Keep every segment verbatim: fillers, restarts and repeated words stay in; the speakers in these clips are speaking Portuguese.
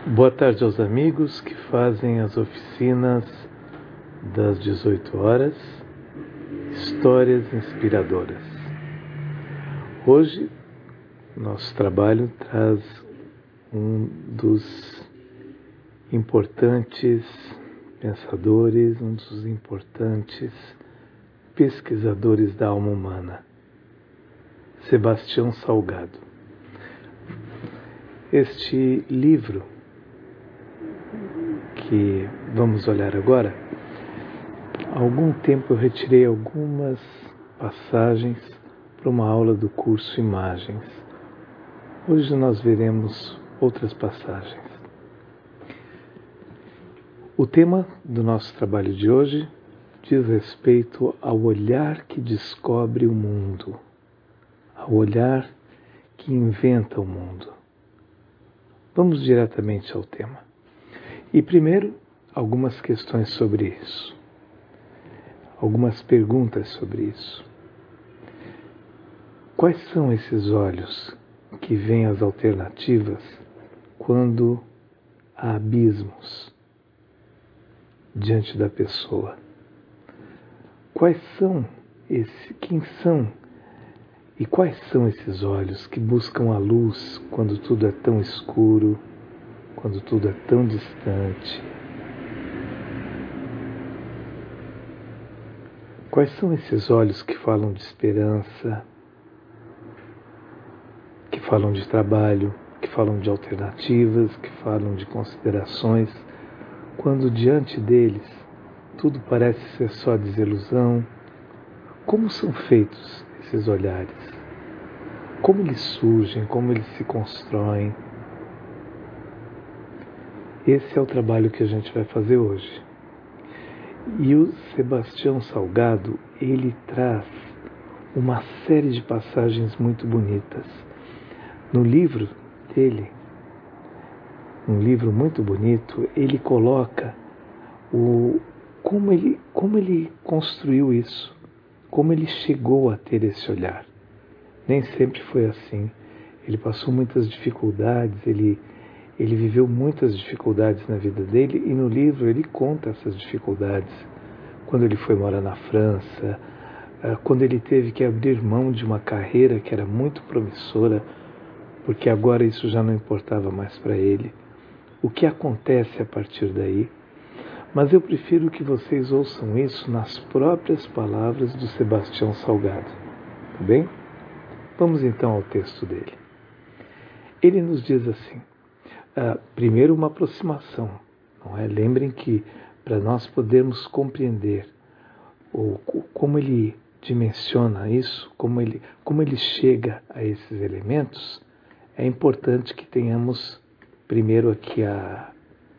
Boa tarde aos amigos que fazem as oficinas das dezoito horas, histórias inspiradoras. Hoje, nosso trabalho traz um dos importantes pensadores, um dos importantes pesquisadores da alma humana, Sebastião Salgado. Este livro que vamos olhar agora, há algum tempo eu retirei algumas passagens para uma aula do curso Imagens. Hoje nós veremos outras passagens. O tema do nosso trabalho de hoje diz respeito ao olhar que descobre o mundo, ao olhar que inventa o mundo. Vamos diretamente ao tema. E primeiro, algumas questões sobre isso. Algumas perguntas sobre isso. Quais são esses olhos que veem as alternativas quando há abismos diante da pessoa? Quais são esse, quem são e quais são esses olhos que buscam a luz quando tudo é tão escuro, quando tudo é tão distante? Quais são esses olhos que falam de esperança, que falam de trabalho, que falam de alternativas, que falam de considerações, quando diante deles tudo parece ser só desilusão? Como são feitos esses olhares? Como eles surgem, como eles se constroem? Esse é o trabalho que a gente vai fazer hoje. E o Sebastião Salgado, ele traz uma série de passagens muito bonitas. No livro dele, um livro muito bonito, ele coloca o, como, ele, como ele construiu isso, como ele chegou a ter esse olhar. Nem sempre foi assim. Ele passou muitas dificuldades, ele Ele viveu muitas dificuldades na vida dele e no livro ele conta essas dificuldades. Quando ele foi morar na França, quando ele teve que abrir mão de uma carreira que era muito promissora, porque agora isso já não importava mais para ele. O que acontece a partir daí? Mas eu prefiro que vocês ouçam isso nas próprias palavras do Sebastião Salgado. Tá bem? Vamos então ao texto dele. Ele nos diz assim. Uh, primeiro, uma aproximação, não é? Lembrem que para nós podermos compreender ou, como ele dimensiona isso, como ele, como ele chega a esses elementos, é importante que tenhamos primeiro aqui a,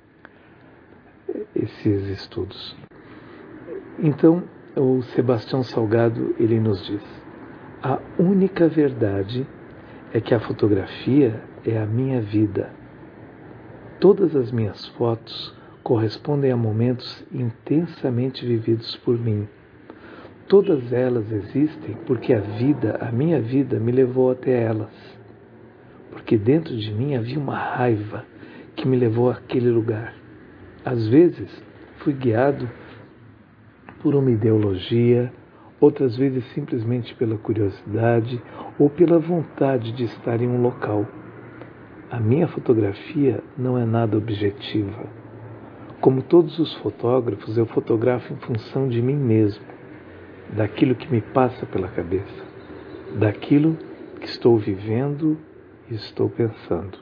esses estudos. Então, o Sebastião Salgado, ele nos diz: a única verdade é que a fotografia é a minha vida. Todas as minhas fotos correspondem a momentos intensamente vividos por mim. Todas elas existem porque a vida, a minha vida, me levou até elas. Porque dentro de mim havia uma raiva que me levou àquele lugar. Às vezes fui guiado por uma ideologia, outras vezes simplesmente pela curiosidade ou pela vontade de estar em um local. A minha fotografia não é nada objetiva. Como todos os fotógrafos, eu fotografo em função de mim mesmo, daquilo que me passa pela cabeça, daquilo que estou vivendo e estou pensando.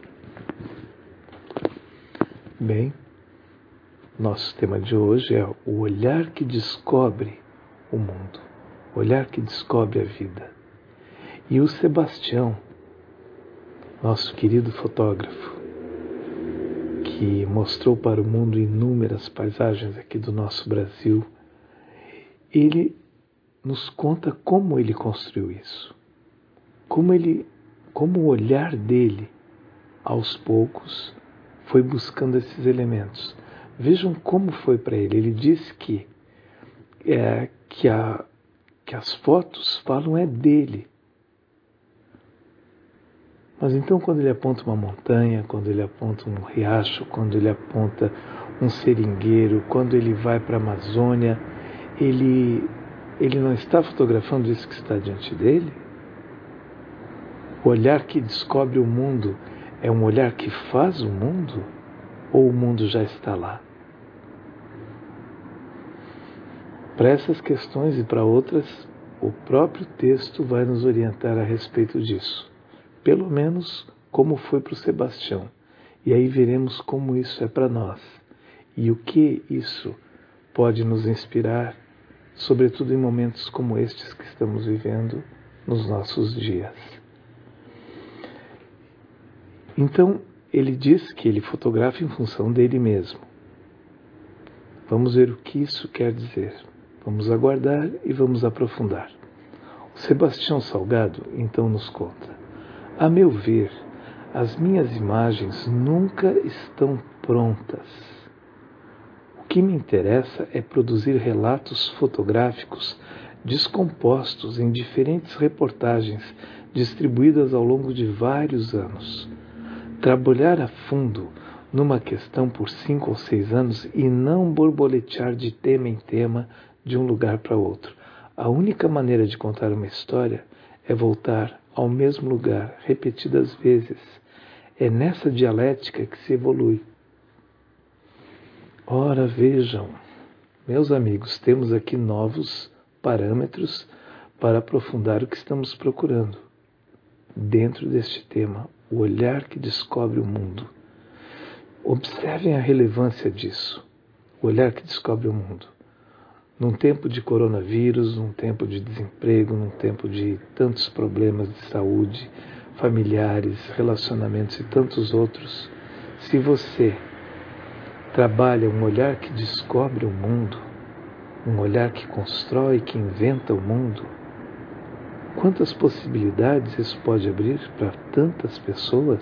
Bem, nosso tema de hoje é o olhar que descobre o mundo, o olhar que descobre a vida. E o Sebastião, nosso querido fotógrafo, que mostrou para o mundo inúmeras paisagens aqui do nosso Brasil, ele nos conta como ele construiu isso, como, ele, como o olhar dele, aos poucos, foi buscando esses elementos. Vejam como foi para ele. Ele disse que, é, que, a, que as fotos falam é dele. Mas então quando ele aponta uma montanha, quando ele aponta um riacho, quando ele aponta um seringueiro, quando ele vai para a Amazônia, ele, ele não está fotografando isso que está diante dele? O olhar que descobre o mundo é um olhar que faz o mundo? Ou o mundo já está lá? Para essas questões e para outras, o próprio texto vai nos orientar a respeito disso. Pelo menos como foi para o Sebastião. E aí veremos como isso é para nós. E o que isso pode nos inspirar, sobretudo em momentos como estes que estamos vivendo nos nossos dias. Então, ele diz que ele fotografa em função dele mesmo. Vamos ver o que isso quer dizer. Vamos aguardar e vamos aprofundar. O Sebastião Salgado, então, nos conta: a meu ver, as minhas imagens nunca estão prontas. O que me interessa é produzir relatos fotográficos descompostos em diferentes reportagens distribuídas ao longo de vários anos. Trabalhar a fundo numa questão por cinco ou seis anos e não borboletear de tema em tema de um lugar para outro. A única maneira de contar uma história é voltar ao mesmo lugar repetidas vezes. É nessa dialética que se evolui. Ora, vejam, meus amigos, temos aqui novos parâmetros para aprofundar o que estamos procurando. Dentro deste tema, o olhar que descobre o mundo. Observem a relevância disso, o olhar que descobre o mundo. Num tempo de coronavírus, num tempo de desemprego, num tempo de tantos problemas de saúde, familiares, relacionamentos e tantos outros, se você trabalha um olhar que descobre o mundo, um olhar que constrói, que inventa o mundo, quantas possibilidades isso pode abrir para tantas pessoas?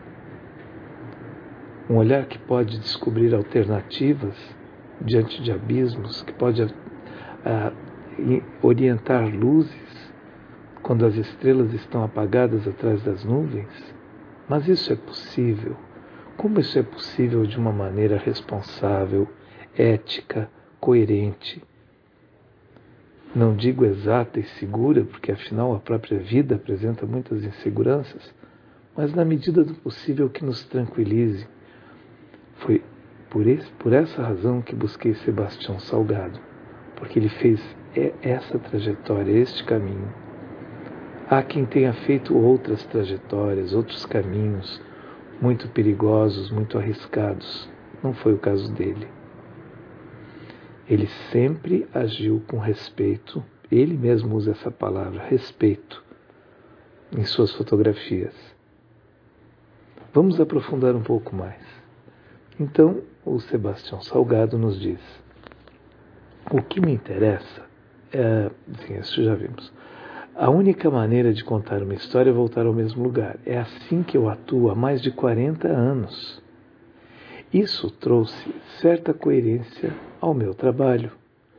Um olhar que pode descobrir alternativas diante de abismos, que pode ah, orientar luzes quando as estrelas estão apagadas atrás das nuvens. Mas isso é possível. Como isso é possível de uma maneira responsável, ética, coerente? Não digo exata e segura, porque afinal a própria vida apresenta muitas inseguranças, mas na medida do possível que nos tranquilize. Foi por, esse, por essa razão que busquei Sebastião Salgado, porque ele fez essa trajetória, este caminho. Há quem tenha feito outras trajetórias, outros caminhos, muito perigosos, muito arriscados. Não foi o caso dele. Ele sempre agiu com respeito, ele mesmo usa essa palavra, respeito, em suas fotografias. Vamos aprofundar um pouco mais. Então, o Sebastião Salgado nos diz: o que me interessa é, sim, isso já vimos, a única maneira de contar uma história é voltar ao mesmo lugar. É assim que eu atuo há mais de quarenta anos. Isso trouxe certa coerência ao meu trabalho.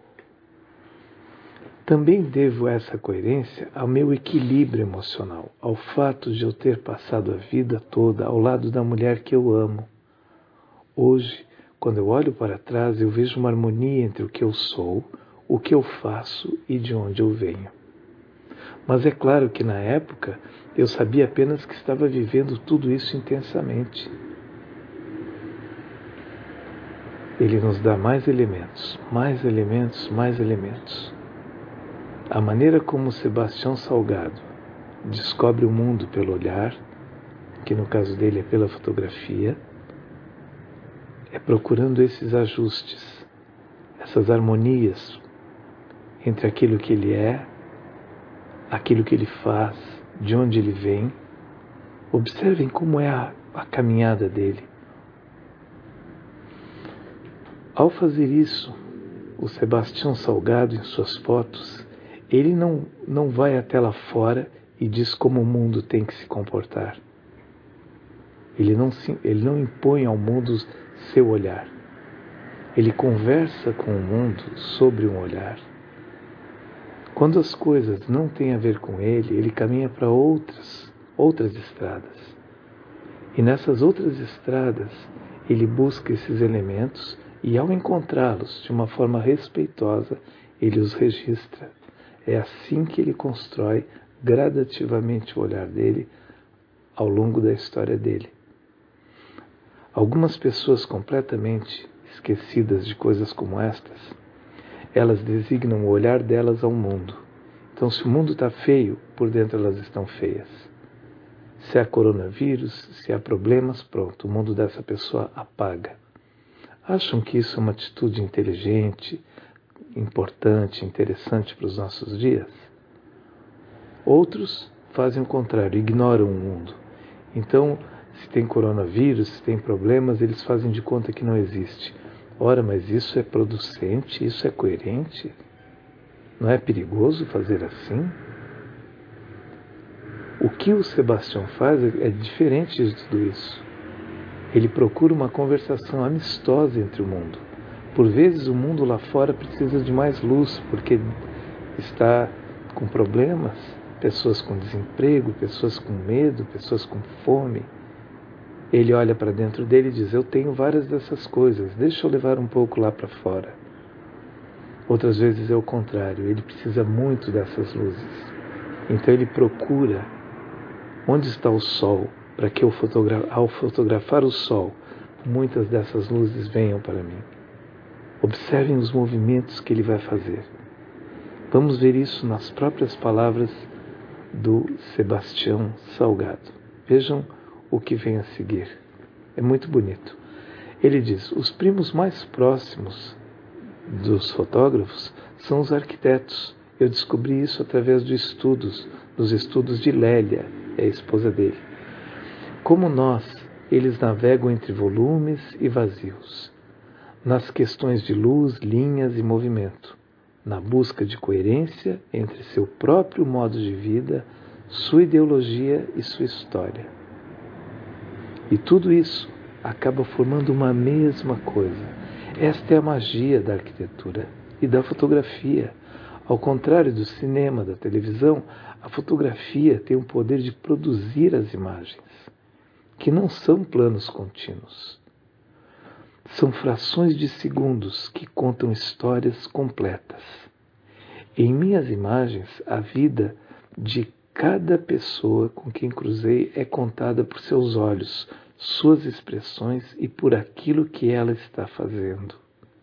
Também devo essa coerência ao meu equilíbrio emocional, ao fato de eu ter passado a vida toda ao lado da mulher que eu amo. Hoje, quando eu olho para trás, eu vejo uma harmonia entre o que eu sou, o que eu faço e de onde eu venho. Mas é claro que na época eu sabia apenas que estava vivendo tudo isso intensamente. Ele nos dá mais elementos, mais elementos, mais elementos. A maneira como Sebastião Salgado descobre o mundo pelo olhar, que no caso dele é pela fotografia, é procurando esses ajustes, essas harmonias entre aquilo que ele é, aquilo que ele faz, de onde ele vem. Observem como é a, a caminhada dele. Ao fazer isso, o Sebastião Salgado, em suas fotos, ele não, não vai até lá fora e diz como o mundo tem que se comportar. Ele não, se, ele não impõe ao mundo seu olhar. Ele conversa com o mundo sobre um olhar. Quando as coisas não têm a ver com ele, ele caminha para outras, outras estradas. E nessas outras estradas, ele busca esses elementos e, ao encontrá-los de uma forma respeitosa, ele os registra. É assim que ele constrói gradativamente o olhar dele ao longo da história dele. Algumas pessoas completamente esquecidas de coisas como estas, elas designam o olhar delas ao mundo. Então, se o mundo está feio, por dentro elas estão feias. Se há coronavírus, se há problemas, pronto, o mundo dessa pessoa apaga. Acham que isso é uma atitude inteligente, importante, interessante para os nossos dias? Outros fazem o contrário, ignoram o mundo. Então, se tem coronavírus, se tem problemas, eles fazem de conta que não existe. Ora, mas isso é producente, isso é coerente? Não é perigoso fazer assim? O que o Sebastião faz é diferente de tudo isso. Ele procura uma conversação amistosa entre o mundo. Por vezes o mundo lá fora precisa de mais luz, porque está com problemas, pessoas com desemprego, pessoas com medo, pessoas com fome. Ele olha para dentro dele e diz, eu tenho várias dessas coisas, deixa eu levar um pouco lá para fora. Outras vezes é o contrário, ele precisa muito dessas luzes. Então ele procura onde está o sol, para que eu fotogra- ao fotografar o sol, muitas dessas luzes venham para mim. Observem os movimentos que ele vai fazer. Vamos ver isso nas próprias palavras do Sebastião Salgado. Vejam o que vem a seguir. É muito bonito. Ele diz, os primos mais próximos dos fotógrafos são os arquitetos. Eu descobri isso através dos estudos, dos estudos de Lélia, é a esposa dele. Como nós, eles navegam entre volumes e vazios, nas questões de luz, linhas e movimento, na busca de coerência entre seu próprio modo de vida, sua ideologia e sua história. E tudo isso acaba formando uma mesma coisa. Esta é a magia da arquitetura e da fotografia. Ao contrário do cinema, da televisão, a fotografia tem o poder de produzir as imagens, que não são planos contínuos. São frações de segundos que contam histórias completas. Em minhas imagens, a vida de cada pessoa com quem cruzei é contada por seus olhos, suas expressões e por aquilo que ela está fazendo.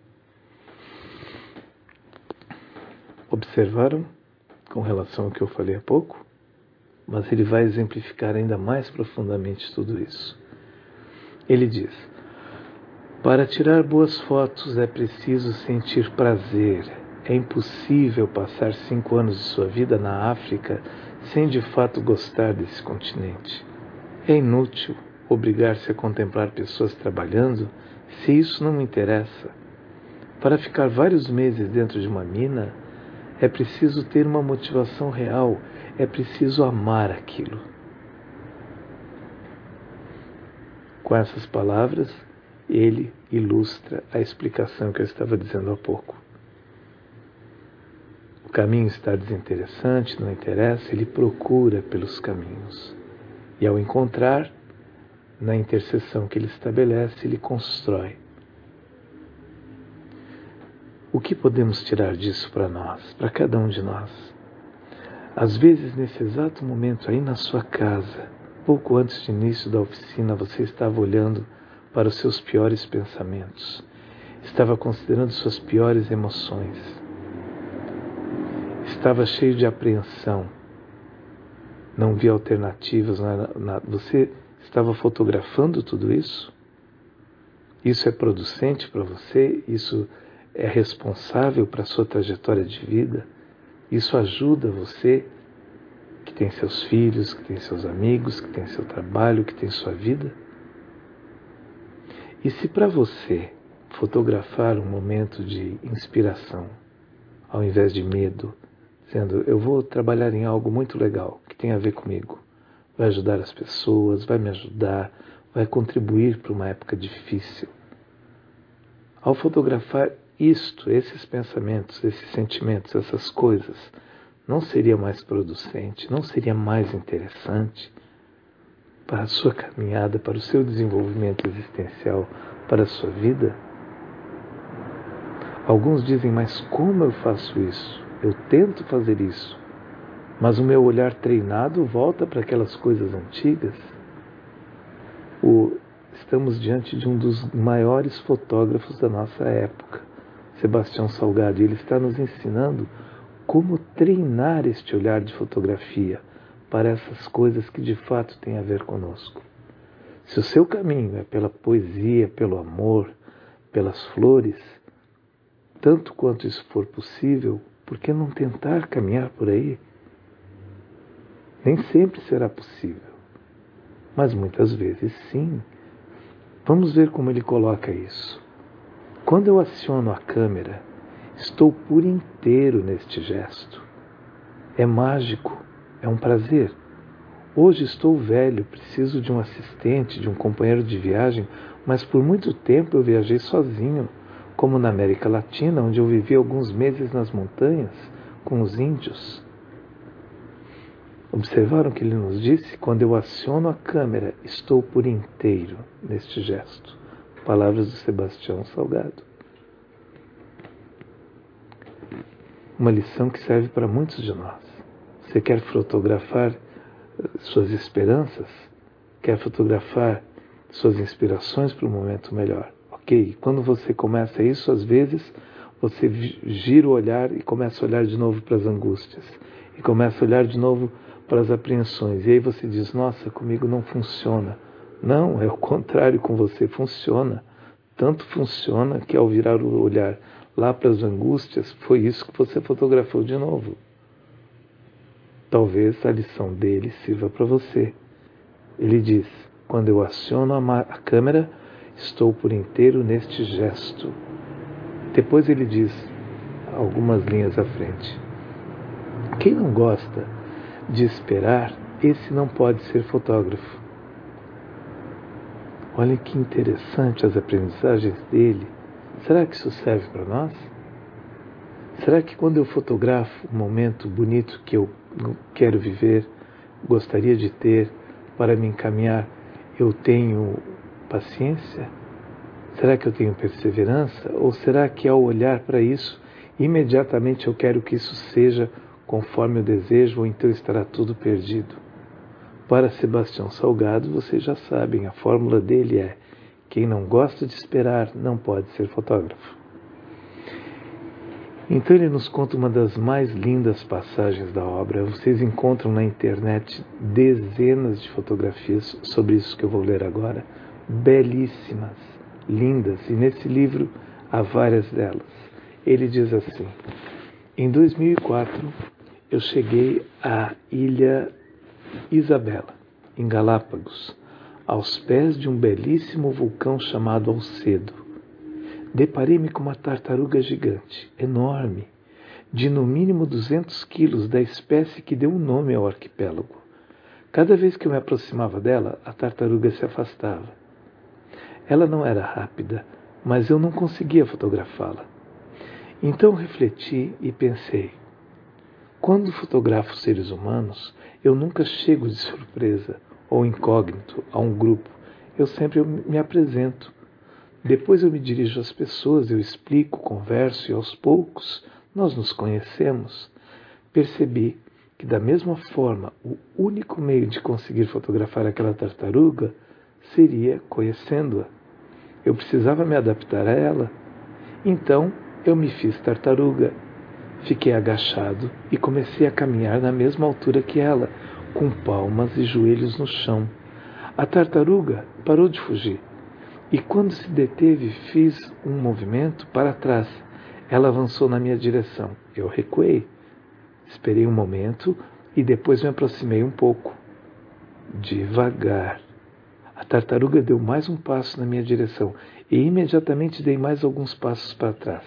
Observaram com relação ao que eu falei há pouco? Mas ele vai exemplificar ainda mais profundamente tudo isso. Ele diz, para tirar boas fotos é preciso sentir prazer. É impossível passar cinco anos de sua vida na África sem de fato gostar desse continente. É inútil obrigar-se a contemplar pessoas trabalhando se isso não me interessa. Para ficar vários meses dentro de uma mina, é preciso ter uma motivação real, é preciso amar aquilo. Com essas palavras, ele ilustra a explicação que eu estava dizendo há pouco. O caminho está desinteressante, não interessa, ele procura pelos caminhos. E ao encontrar, na interseção que ele estabelece, ele constrói. O que podemos tirar disso para nós, para cada um de nós? Às vezes, nesse exato momento, aí na sua casa, pouco antes do início da oficina, você estava olhando para os seus piores pensamentos, estava considerando suas piores emoções, estava cheio de apreensão, não via alternativas, não era nada. Você estava fotografando tudo isso? Isso é producente para você? Isso é responsável para a sua trajetória de vida? Isso ajuda você, que tem seus filhos, que tem seus amigos, que tem seu trabalho, que tem sua vida? E se para você fotografar um momento de inspiração, ao invés de medo, dizendo, eu vou trabalhar em algo muito legal, que tem a ver comigo, vai ajudar as pessoas, vai me ajudar, vai contribuir para uma época difícil. Ao fotografar isto, esses pensamentos, esses sentimentos, essas coisas, não seria mais producente, não seria mais interessante? para a sua caminhada, para o seu desenvolvimento existencial, para a sua vida? Alguns dizem, mas como eu faço isso? Eu tento fazer isso, mas o meu olhar treinado volta para aquelas coisas antigas. O, estamos diante de um dos maiores fotógrafos da nossa época, Sebastião Salgado, e ele está nos ensinando como treinar este olhar de fotografia para essas coisas que de fato têm a ver conosco. Se o seu caminho é pela poesia, pelo amor, pelas flores, tanto quanto isso for possível, por que não tentar caminhar por aí? Nem sempre será possível, mas muitas vezes sim. Vamos ver como ele coloca isso. Quando eu aciono a câmera, estou por inteiro neste gesto. É mágico, é um prazer. Hoje estou velho, preciso de um assistente, de um companheiro de viagem, mas por muito tempo eu viajei sozinho, como na América Latina, onde eu vivi alguns meses nas montanhas com os índios. Observaram o que ele nos disse? Quando eu aciono a câmera, estou por inteiro neste gesto. Palavras do Sebastião Salgado. Uma lição que serve para muitos de nós. Você quer fotografar suas esperanças? Quer fotografar suas inspirações para um momento melhor? Ok, quando você começa isso, às vezes você gira o olhar e começa a olhar de novo para as angústias. E começa a olhar de novo para as apreensões. E aí você diz, nossa, comigo não funciona. Não, é o contrário, com você funciona. Tanto funciona que ao virar o olhar lá para as angústias, foi isso que você fotografou de novo. Talvez a lição dele sirva para você. Ele diz, quando eu aciono a, a câmera, estou por inteiro neste gesto. Depois ele diz, algumas linhas à frente, quem não gosta de esperar, esse não pode ser fotógrafo. Olha que interessante as aprendizagens dele. Será que isso serve para nós? Será que quando eu fotografo um momento bonito que eu quero viver, gostaria de ter para me encaminhar, eu tenho paciência? Será que eu tenho perseverança? Ou será que ao olhar para isso, imediatamente eu quero que isso seja conforme eu desejo, ou então estará tudo perdido? Para Sebastião Salgado, vocês já sabem, a fórmula dele é: quem não gosta de esperar não pode ser fotógrafo. Então ele nos conta uma das mais lindas passagens da obra. Vocês encontram na internet dezenas de fotografias sobre isso que eu vou ler agora, belíssimas, lindas, e nesse livro há várias delas. Ele diz assim: em dois mil e quatro eu cheguei à Ilha Isabela, em Galápagos, aos pés de um belíssimo vulcão chamado Alcedo. Deparei-me com uma tartaruga gigante, enorme, de no mínimo duzentos quilos, da espécie que deu o nome ao arquipélago. Cada vez que eu me aproximava dela, a tartaruga se afastava. Ela não era rápida, mas eu não conseguia fotografá-la. Então refleti e pensei, quando fotografo seres humanos, eu nunca chego de surpresa ou incógnito a um grupo, eu sempre me apresento. Depois eu me dirijo às pessoas, eu explico, converso e aos poucos nós nos conhecemos. Percebi que da mesma forma o único meio de conseguir fotografar aquela tartaruga seria conhecendo-a. Eu precisava me adaptar a ela. Então eu me fiz tartaruga. Fiquei agachado e comecei a caminhar na mesma altura que ela, com palmas e joelhos no chão. A tartaruga parou de fugir. E quando se deteve, fiz um movimento para trás. Ela avançou na minha direção. Eu recuei. Esperei um momento e depois me aproximei um pouco. Devagar. A tartaruga deu mais um passo na minha direção e imediatamente dei mais alguns passos para trás.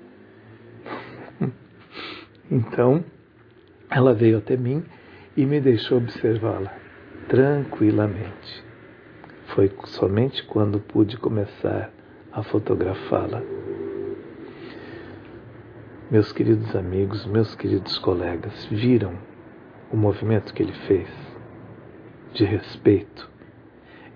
Então, ela veio até mim e me deixou observá-la tranquilamente. Foi somente quando pude começar a fotografá-la. Meus queridos amigos, meus queridos colegas, viram o movimento que ele fez? De respeito,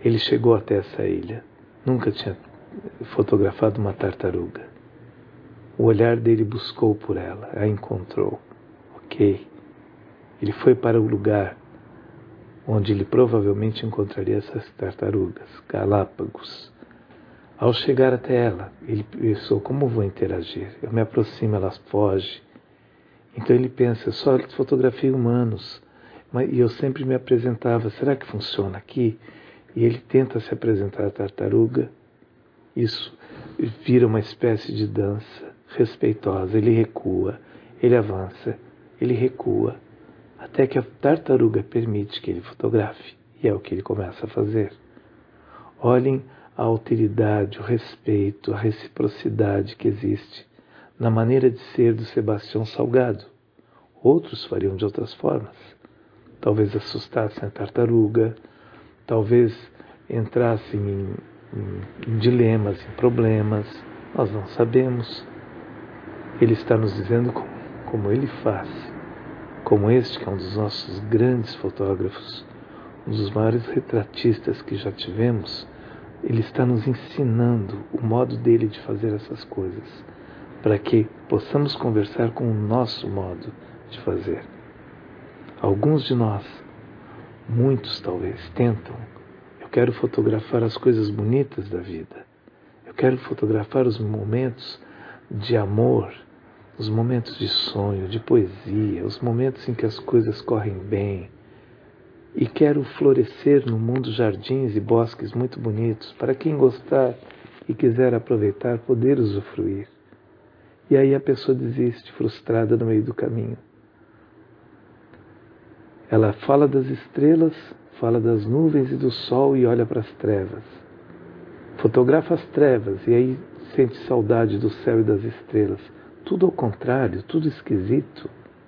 Ele chegou até essa ilha. Nunca tinha fotografado uma tartaruga. O olhar dele buscou por ela, a encontrou. Ok. Ele foi para o lugar onde ele provavelmente encontraria essas tartarugas, Galápagos. Ao chegar até ela, ele pensou, como vou interagir? Eu me aproximo, ela foge. Então ele pensa, só fotografei humanos. E eu sempre me apresentava, será que funciona aqui? E ele tenta se apresentar à tartaruga. Isso vira uma espécie de dança respeitosa. Ele recua, ele avança, ele recua, até que a tartaruga permite que ele fotografe. E é o que ele começa a fazer. Olhem a alteridade, o respeito, a reciprocidade que existe na maneira de ser do Sebastião Salgado. Outros fariam de outras formas. Talvez assustassem a tartaruga, talvez entrassem em, em, em dilemas, em problemas. Nós não sabemos. Ele está nos dizendo como, como ele faz. Como este, que é um dos nossos grandes fotógrafos, um dos maiores retratistas que já tivemos, ele está nos ensinando o modo dele de fazer essas coisas, para que possamos conversar com o nosso modo de fazer. Alguns de nós, muitos talvez, tentam. Eu quero fotografar as coisas bonitas da vida. Eu quero fotografar os momentos de amor, os momentos de sonho, de poesia, os momentos em que as coisas correm bem. E quero florescer no mundo jardins e bosques muito bonitos, para quem gostar e quiser aproveitar, poder usufruir. E aí a pessoa desiste, frustrada no meio do caminho. Ela fala das estrelas, fala das nuvens e do sol e olha para as trevas. Fotografa as trevas e aí sente saudade do céu e das estrelas. Tudo ao contrário, tudo esquisito.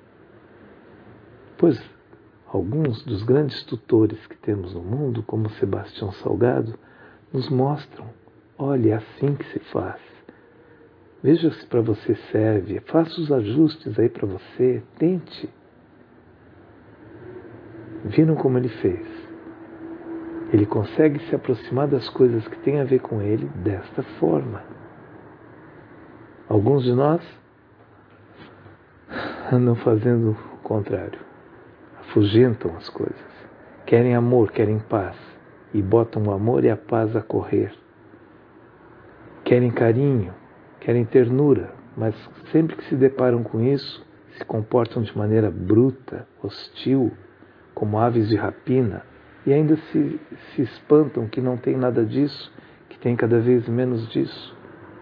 Pois alguns dos grandes tutores que temos no mundo, como Sebastião Salgado, nos mostram, olha, é assim que se faz. Veja se para você serve, faça os ajustes aí para você, tente. Viram como ele fez? Ele consegue se aproximar das coisas que têm a ver com ele desta forma. Alguns de nós andam fazendo o contrário. Afugentam as coisas. Querem amor, querem paz. E botam o amor e a paz a correr. Querem carinho, querem ternura. Mas sempre que se deparam com isso, se comportam de maneira bruta, hostil, como aves de rapina, e ainda se, se espantam que não tem nada disso, que tem cada vez menos disso.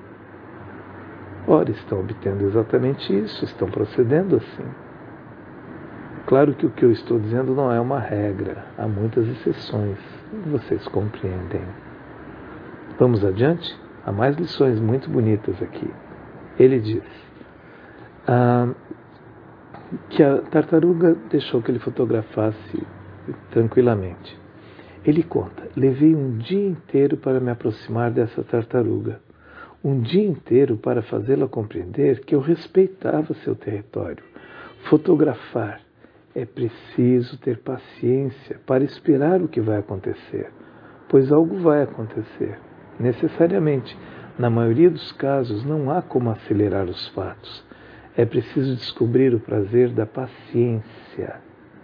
Ora, estão obtendo exatamente isso, estão procedendo assim. Claro que o que eu estou dizendo não é uma regra, há muitas exceções, vocês compreendem. Vamos adiante? Há mais lições muito bonitas aqui. Ele diz ah, que a tartaruga deixou que ele fotografasse tranquilamente. Ele conta, levei um dia inteiro para me aproximar dessa tartaruga. Um dia inteiro para fazê-la compreender que eu respeitava seu território. Fotografar. É preciso ter paciência para esperar o que vai acontecer, pois algo vai acontecer, necessariamente. Na maioria dos casos, não há como acelerar os fatos. É preciso descobrir o prazer da paciência.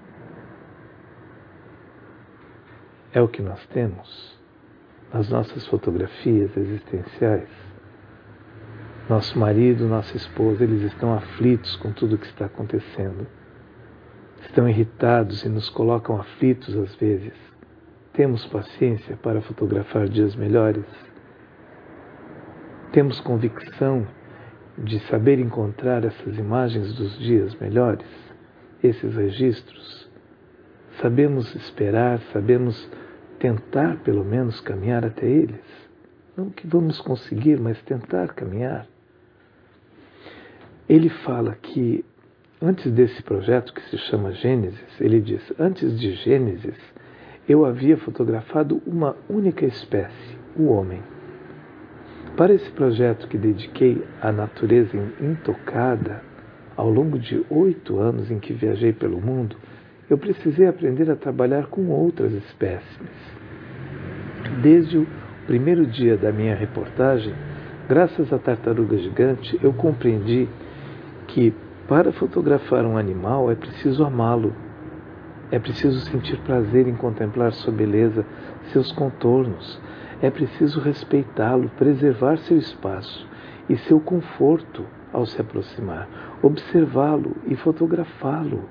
É o que nós temos nas nossas fotografias existenciais. Nosso marido, nossa esposa, eles estão aflitos com tudo o que está acontecendo. Estão irritados e nos colocam aflitos às vezes. Temos paciência para fotografar dias melhores? Temos convicção de saber encontrar essas imagens dos dias melhores? Esses registros? Sabemos esperar, sabemos tentar pelo menos caminhar até eles? Não que vamos conseguir, mas tentar caminhar. Ele fala que antes desse projeto que se chama Gênesis, ele diz, antes de Gênesis, eu havia fotografado uma única espécie, o homem. Para esse projeto que dediquei à natureza intocada, ao longo de oito anos em que viajei pelo mundo, eu precisei aprender a trabalhar com outras espécies. Desde o primeiro dia da minha reportagem, graças à tartaruga gigante, eu compreendi que para fotografar um animal é preciso amá-lo. É preciso sentir prazer em contemplar sua beleza, seus contornos. É preciso respeitá-lo, preservar seu espaço e seu conforto ao se aproximar, observá-lo e fotografá-lo.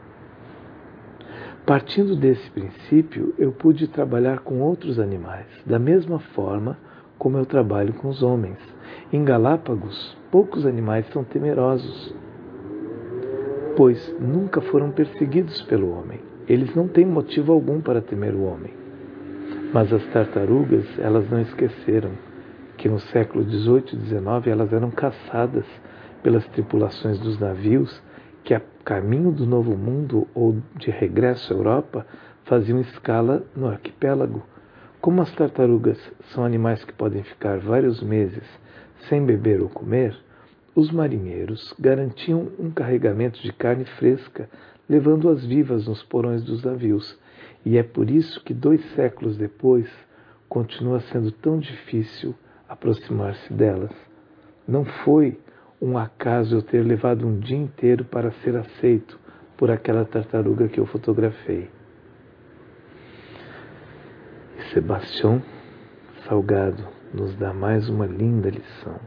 Partindo desse princípio, eu pude trabalhar com outros animais, da mesma forma como eu trabalho com os homens. Em Galápagos, poucos animais são temerosos, pois nunca foram perseguidos pelo homem. Eles não têm motivo algum para temer o homem. Mas as tartarugas, elas não esqueceram que no século dezoito e dezenove elas eram caçadas pelas tripulações dos navios que, a caminho do Novo Mundo ou de regresso à Europa, faziam escala no arquipélago. Como as tartarugas são animais que podem ficar vários meses sem beber ou comer, os marinheiros garantiam um carregamento de carne fresca, levando-as vivas nos porões dos navios. E é por isso que, dois séculos depois, continua sendo tão difícil aproximar-se delas. Não foi um acaso eu ter levado um dia inteiro para ser aceito por aquela tartaruga que eu fotografei. E Sebastião Salgado nos dá mais uma linda lição.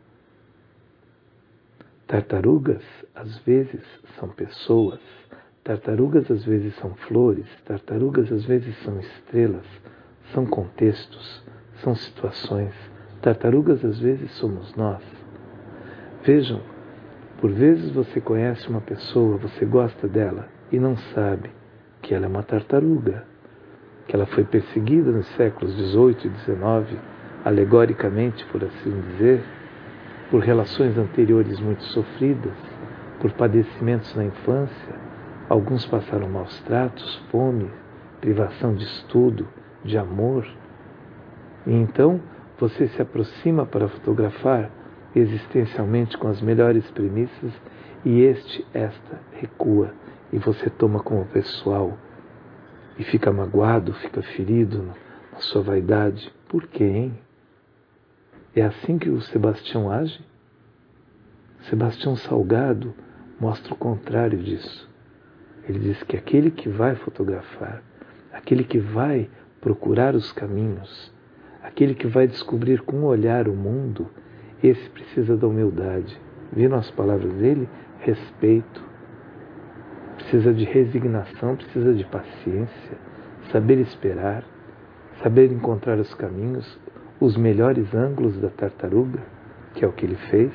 Tartarugas, às vezes, são pessoas. Tartarugas, às vezes, são flores. Tartarugas, às vezes, são estrelas. São contextos, são situações. Tartarugas, às vezes, somos nós. Vejam, por vezes você conhece uma pessoa, você gosta dela e não sabe que ela é uma tartaruga, que ela foi perseguida nos séculos dezoito e dezenove, alegoricamente, por assim dizer, por relações anteriores muito sofridas, por padecimentos na infância. Alguns passaram maus tratos, fome, privação de estudo, de amor. E então você se aproxima para fotografar existencialmente com as melhores premissas e este, esta, recua e você toma como pessoal e fica magoado, fica ferido na sua vaidade. Por quê, hein? É assim que o Sebastião age? Sebastião Salgado mostra o contrário disso. Ele diz que aquele que vai fotografar, aquele que vai procurar os caminhos, aquele que vai descobrir com um olhar o mundo, esse precisa da humildade. Viram as palavras dele? Respeito. Precisa de resignação, precisa de paciência, saber esperar, saber encontrar os caminhos, os melhores ângulos da tartaruga, que é o que ele fez.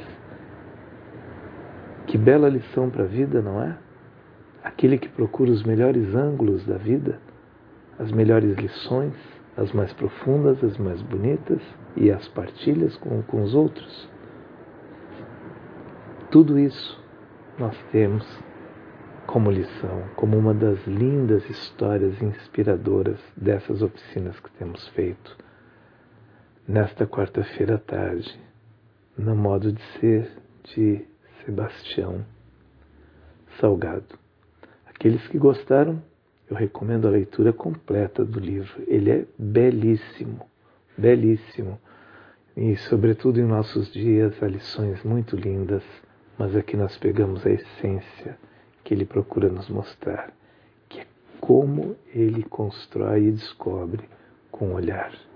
Que bela lição para a vida, não é? Aquele que procura os melhores ângulos da vida, as melhores lições, as mais profundas, as mais bonitas, e as partilhas com, com os outros. Tudo isso nós temos como lição, como uma das lindas histórias inspiradoras dessas oficinas que temos feito nesta quarta-feira à tarde, no modo de ser de Sebastião Salgado. Aqueles que gostaram, eu recomendo a leitura completa do livro. Ele é belíssimo, belíssimo. E, sobretudo, em nossos dias, há lições muito lindas, mas aqui nós pegamos a essência que ele procura nos mostrar, que é como ele constrói e descobre com o olhar.